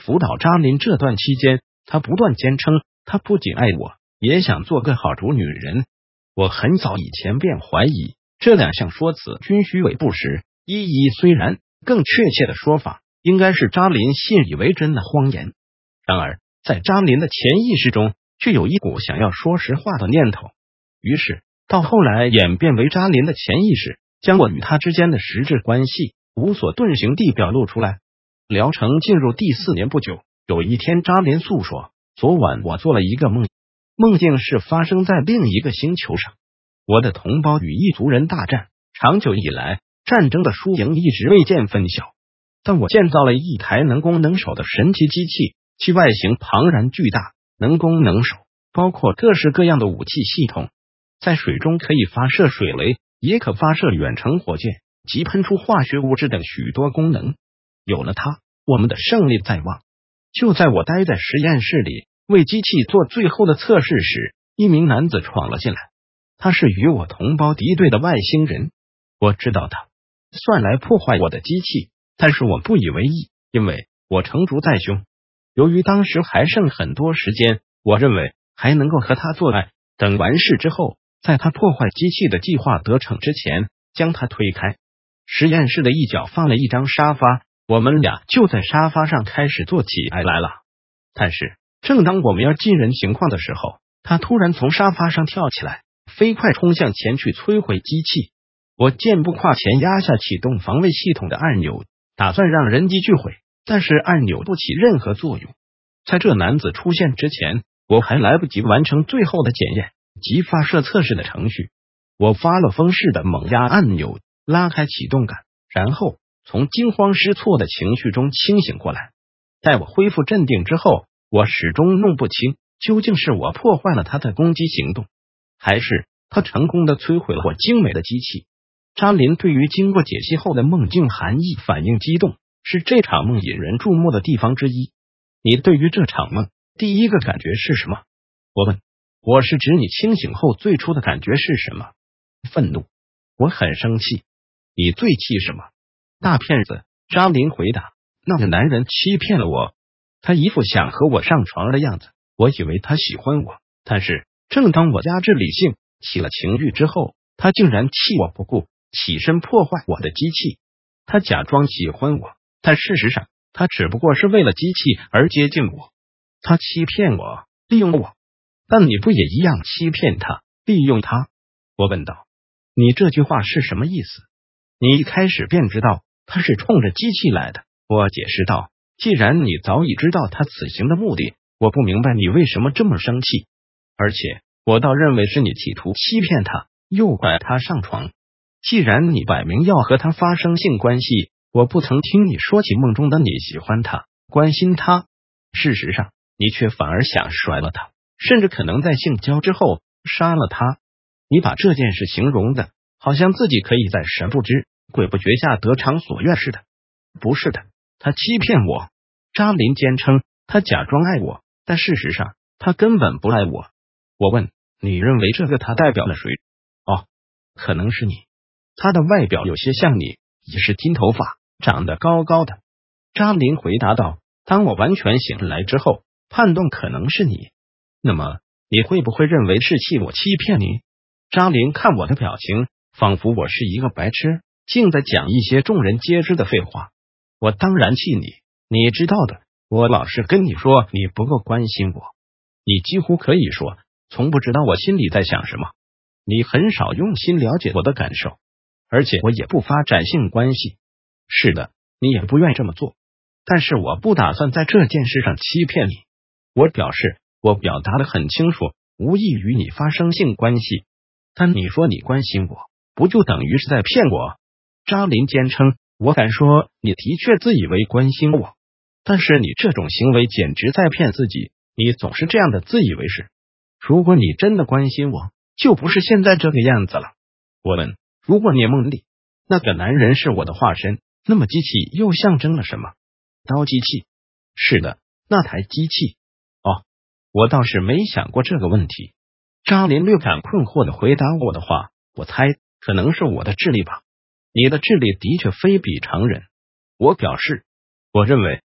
辅导扎林这段期间，他不断坚称他不仅爱我，也想做个好主女人。我很早以前便怀疑这两项说辞均虚伪不实，虽然更确切的说法应该是扎林信以为真的谎言。然而在扎林的潜意识中却有一股想要说实话的念头，于是到后来演变为扎林的潜意识将我与他之间的实质关系无所遁形地表露出来。疗程进入第4年不久，有一天扎林诉说，昨晚我做了一个梦，梦境是发生在另一个星球上，我的同胞与异族人大战，长久以来战争的输赢一直未见分晓，但我建造了一台能攻能守的神奇机器，其外形庞然巨大，能攻能守，包括各式各样的武器系统，在水中可以发射水雷，也可发射远程火箭及喷出化学物质等许多功能。有了它，我们的胜利在望。就在我待在实验室里为机器做最后的测试时，一名男子闯了进来，他是与我同胞敌对的外星人。我知道他算来破坏我的机器，但是我不以为意，因为我成竹在胸。由于当时还剩很多时间，我认为还能够和他做爱，等完事之后，在他破坏机器的计划得逞之前将他推开。实验室的一角放了一张沙发，我们俩就在沙发上开始做起爱来了。但是正当我们要尽人情况的时候，他突然从沙发上跳起来，飞快冲向前去摧毁机器。我健步跨前压下启动防卫系统的按钮，打算让人机俱毁，但是按钮不起任何作用。在这男子出现之前，我还来不及完成最后的检验及发射测试的程序。我发了疯似的猛压按钮，拉开启动杆，然后从惊慌失措的情绪中清醒过来。待我恢复镇定之后，我始终弄不清究竟是我破坏了他的攻击行动，还是他成功的摧毁了我精美的机器。扎林对于经过解析后的梦境含义反应激动，是这场梦引人注目的地方之一。你对于这场梦第一个感觉是什么？我问。我是指你清醒后最初的感觉是什么？愤怒。我很生气。你最气什么？大骗子。扎林回答。那个男人欺骗了我，他一副想和我上床的样子，我以为他喜欢我，但是正当我压制理性起了情欲之后，他竟然弃我不顾，起身破坏我的机器。他假装喜欢我，但事实上他只不过是为了机器而接近我。他欺骗我，利用我。但你不也一样欺骗他，利用他？我问道。你这句话是什么意思？你一开始便知道他是冲着机器来的。我解释道。既然你早已知道他此行的目的，我不明白你为什么这么生气。而且我倒认为是你企图欺骗他，诱拐他上床。既然你摆明要和他发生性关系，我不曾听你说起梦中的你喜欢他，关心他。事实上你却反而想甩了他，甚至可能在性交之后杀了他。你把这件事形容的好像自己可以在神不知鬼不觉下得偿所愿似的。不是的，他欺骗我。扎林坚称他假装爱我，但事实上他根本不爱我。我问。你认为这个他代表了谁？哦，可能是你。他的外表有些像你，也是金头发，长得高高的。扎林回答道。当我完全醒来之后，判断可能是你。那么你会不会认为是我欺骗你？扎林看我的表情，仿佛我是一个白痴，竟在讲一些众人皆知的废话。我当然气你，你知道的，我老是跟你说你不够关心我，你几乎可以说从不知道我心里在想什么。你很少用心了解我的感受，而且我也不发展性关系。是的，你也不愿意这么做，但是我不打算在这件事上欺骗你。我表示我表达得很清楚，无意与你发生性关系。但你说你关心我，不就等于是在骗我？扎林坚称。我敢说你的确自以为关心我，但是你这种行为简直在骗自己，你总是这样的自以为是。如果你真的关心我，就不是现在这个样子了。我问。如果你梦里那个男人是我的化身，那么机器又象征了什么？刀机器。是的，那台机器。哦，我倒是没想过这个问题。扎林略感困惑的回答我的话。我猜可能是我的智力吧。你的智力的确非比常人。我表示，我认为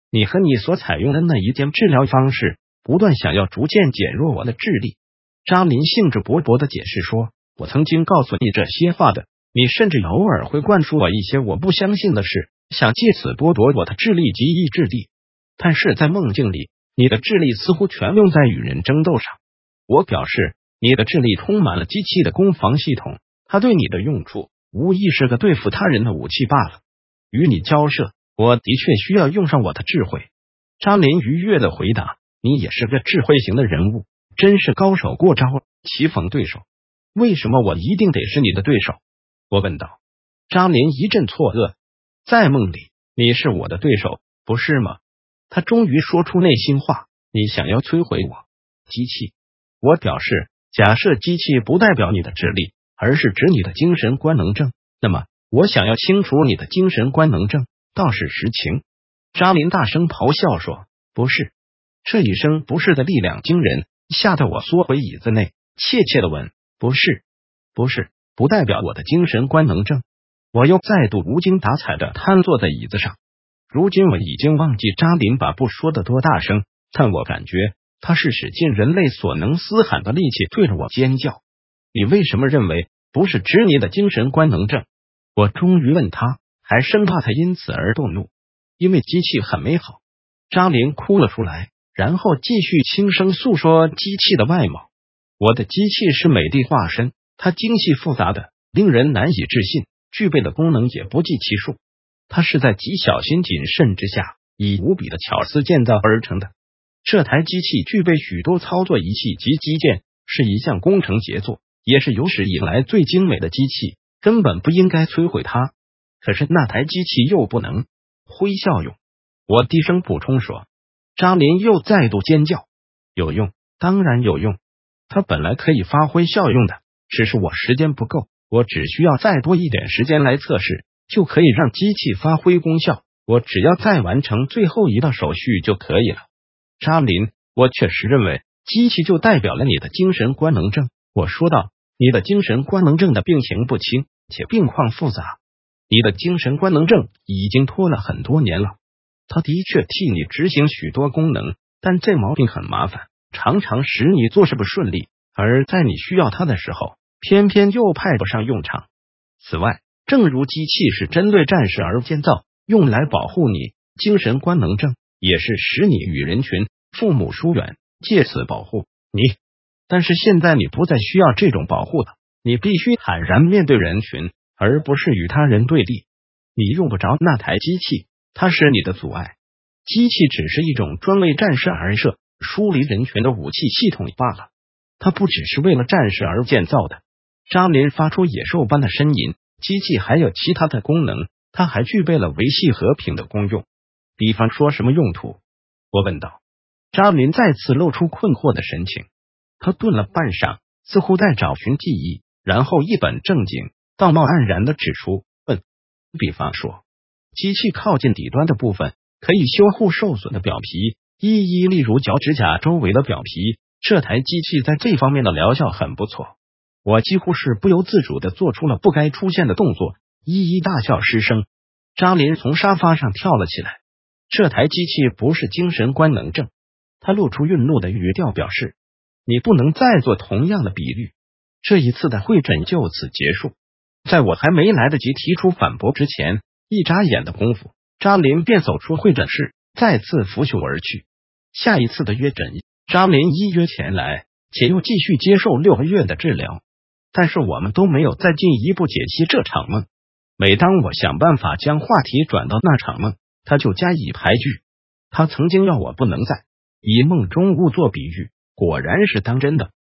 你和你所采用的那一件治疗方式，不断想要逐渐减弱我的智力。张林兴致勃勃的解释说，我曾经告诉你这些话的，你甚至偶尔会灌输我一些我不相信的事，想借此剥夺我的智力及意志力。但是在梦境里，你的智力似乎全用在与人争斗上。我表示，你的智力充满了机器的攻防系统，它对你的用处无疑是个对付他人的武器罢了。与你交涉，我的确需要用上我的智慧。张林愉悦的回答，你也是个智慧型的人物，真是高手过招，棋逢对手。为什么我一定得是你的对手？我问道。张林一阵错愕，在梦里你是我的对手，不是吗？他终于说出内心话，你想要摧毁我，机器。我表示，假设机器不代表你的智力，而是指你的精神官能症，那么我想要清除你的精神官能症，倒是实情。张林大声咆哮说，不是。这一声不是的力量惊人，吓得我缩回椅子内，怯怯的问，不是，不代表我的精神官能症。我又再度无精打采的瘫坐在椅子上。如今我已经忘记张林把不说的多大声，但我感觉他是使尽人类所能嘶喊的力气对着我尖叫。你为什么认为不是指你的精神官能症？我终于问他，还生怕他因此而动怒。因为机器很美好。张林哭了出来，然后继续轻声诉说机器的外貌。我的机器是美的化身，它精细复杂的令人难以置信，具备的功能也不计其数。它是在极小心谨慎之下，以无比的巧思建造而成的。这台机器具备许多操作仪器及机件，是一项工程杰作，也是有史以来最精美的机器，根本不应该摧毁它。可是那台机器又不能挥效用。我低声补充说。张林又再度尖叫，有用，当然有用，它本来可以发挥效用的，只是我时间不够，我只需要再多一点时间来测试，就可以让机器发挥功效，我只要再完成最后一道手续就可以了。张林，我确实认为机器就代表了你的精神官能症。我说道，你的精神官能症的病情不轻，且病况复杂。你的精神官能症已经拖了很多年了，它的确替你执行许多功能，但这毛病很麻烦，常常使你做事不顺利，而在你需要它的时候，偏偏又派不上用场。此外，正如机器是针对战士而建造，用来保护你，精神官能症也是使你与人群、父母疏远，借此保护你。但是现在你不再需要这种保护了，你必须坦然面对人群，而不是与他人对立。你用不着那台机器，它是你的阻碍。机器只是一种专为战士而设、疏离人群的武器系统罢了，它不只是为了战士而建造的。张林发出野兽般的呻吟，机器还有其他的功能，它还具备了维系和平的功用。比方说什么用途？我问道。张林再次露出困惑的神情，他顿了半晌，似乎在找寻记忆，然后一本正经、道貌岸然的指出，比方说，机器靠近底端的部分可以修护受损的表皮，例如脚趾甲周围的表皮，这台机器在这方面的疗效很不错。我几乎是不由自主的做出了不该出现的动作，大笑失声。张林从沙发上跳了起来。这台机器不是精神官能症。他露出愠怒的语调表示，你不能再做同样的比喻。这一次的会诊就此结束。在我还没来得及提出反驳之前，一眨眼的功夫，张林便走出会诊室，再次拂袖而去。下一次的约诊，张林依约前来，且又继续接受6个月的治疗。但是我们都没有再进一步解析这场梦。每当我想办法将话题转到那场梦，他就加以排拒。他曾经要我不能再以梦中物做比喻，果然是当真的。